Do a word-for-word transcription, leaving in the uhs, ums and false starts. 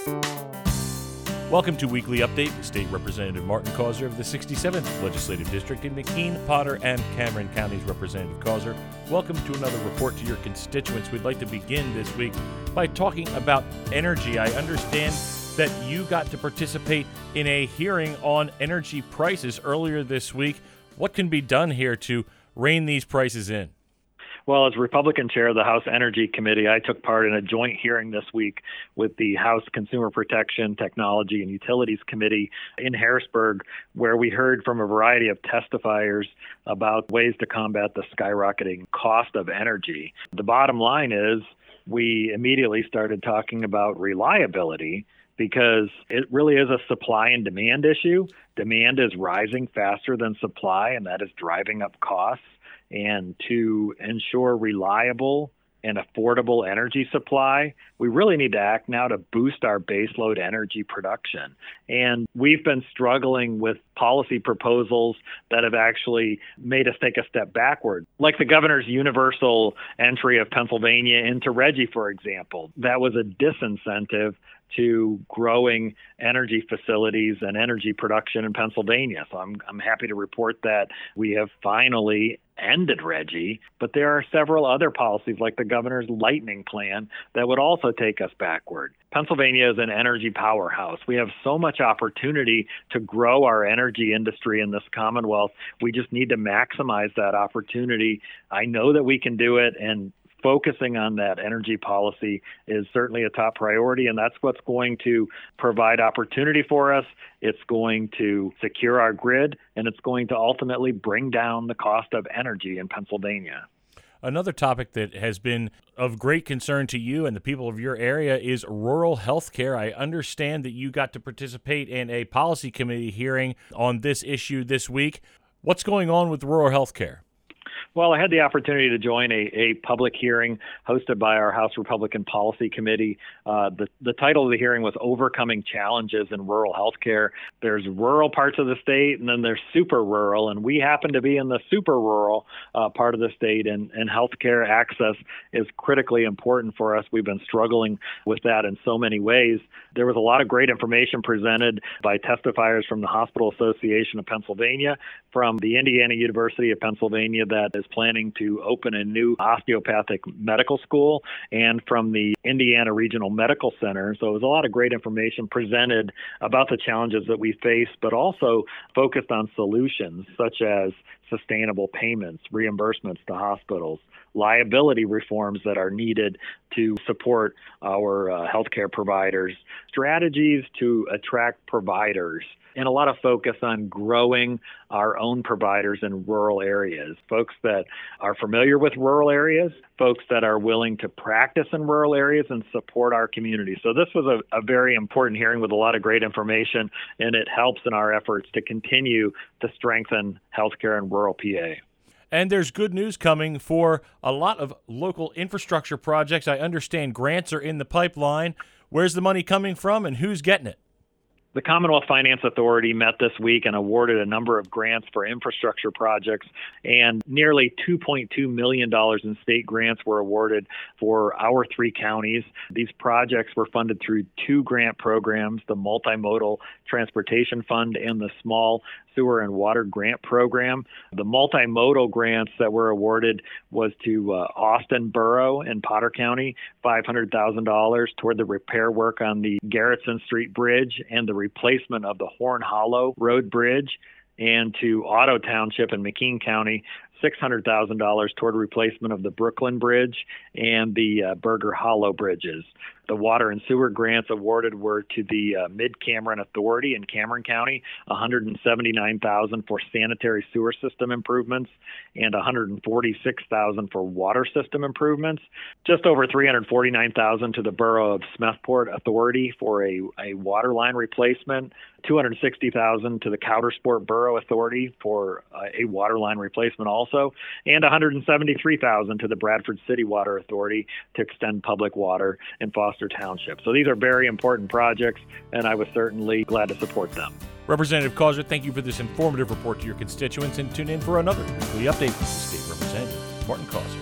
Welcome to Weekly Update with State Representative Martin Causer of the sixty-seventh Legislative District in McKean, Potter, and Cameron Counties. Representative Causer, welcome to another report to your constituents. We'd like to begin this week by talking about energy. I understand that you got to participate in a hearing on energy prices earlier this week. What can be done here to rein these prices in? Well, as Republican chair of the House Energy Committee, I took part in a joint hearing this week with the House Consumer Protection, Technology, and Utilities Committee in Harrisburg, where we heard from a variety of testifiers about ways to combat the skyrocketing cost of energy. The bottom line is we immediately started talking about reliability, because it really is a supply and demand issue. Demand is rising faster than supply, and that is driving up costs. And to ensure reliable and affordable energy supply, we really need to act now to boost our baseload energy production. And we've been struggling with policy proposals that have actually made us take a step backward, like the governor's universal entry of Pennsylvania into RGGI, for example. That was a disincentive to growing energy facilities and energy production in Pennsylvania. So I'm I'm happy to report that we have finally ended RGGI, but there are several other policies like the governor's lightning plan that would also take us backward. Pennsylvania is an energy powerhouse. We have so much opportunity to grow our energy industry in this Commonwealth. We just need to maximize that opportunity. I know that we can do it, and focusing on that energy policy is certainly a top priority, and that's what's going to provide opportunity for us. It's going to secure our grid, and it's going to ultimately bring down the cost of energy in Pennsylvania. Another topic that has been of great concern to you and the people of your area is rural health care. I understand that you got to participate in a policy committee hearing on this issue this week. What's going on with rural health care? Well, I had the opportunity to join a, a public hearing hosted by our House Republican Policy Committee. Uh, the, the title of the hearing was Overcoming Challenges in Rural Healthcare. There's rural parts of the state, and then there's super rural, and we happen to be in the super rural uh, part of the state, and, and healthcare access is critically important for us. We've been struggling with that in so many ways. There was a lot of great information presented by testifiers from the Hospital Association of Pennsylvania, from the Indiana University of Pennsylvania that is planning to open a new osteopathic medical school, and from the Indiana Regional Medical Center. So it was a lot of great information presented about the challenges that we face, but also focused on solutions such as sustainable payments, reimbursements to hospitals, liability reforms that are needed to support our uh, healthcare providers, strategies to attract providers, and a lot of focus on growing our own providers in rural areas, folks that are familiar with rural areas, folks that are willing to practice in rural areas and support our community. So this was a, a very important hearing with a lot of great information, and it helps in our efforts to continue to strengthen healthcare in rural P A. And there's good news coming for a lot of local infrastructure projects. I understand grants are in the pipeline. Where's the money coming from, and who's getting it? The Commonwealth Finance Authority met this week and awarded a number of grants for infrastructure projects, and nearly two point two million dollars in state grants were awarded for our three counties. These projects were funded through two grant programs, the Multimodal Transportation Fund and the Small Sewer and Water Grant Program. The multimodal grants that were awarded was to uh, Austin Borough in Potter County, five hundred thousand dollars toward the repair work on the Garretson Street Bridge and the replacement of the Horn Hollow Road Bridge, and to Otto Township in McKean County, six hundred thousand dollars toward replacement of the Brooklyn Bridge and the uh, Burger Hollow bridges. The water and sewer grants awarded were to the uh, Mid-Cameron Authority in Cameron County, one hundred seventy-nine thousand dollars for sanitary sewer system improvements and one hundred forty-six thousand dollars for water system improvements. Just over three hundred forty-nine thousand dollars to the Borough of Smethport Authority for a, a water line replacement, two hundred sixty thousand dollars to the Coudersport Borough Authority for uh, a water line replacement also, and one hundred seventy-three thousand dollars to the Bradford City Water Authority to extend public water in Foster Township. So these are very important projects, and I was certainly glad to support them. Representative Causer, thank you for this informative report to your constituents, and tune in for another weekly update with State Representative Martin Causer.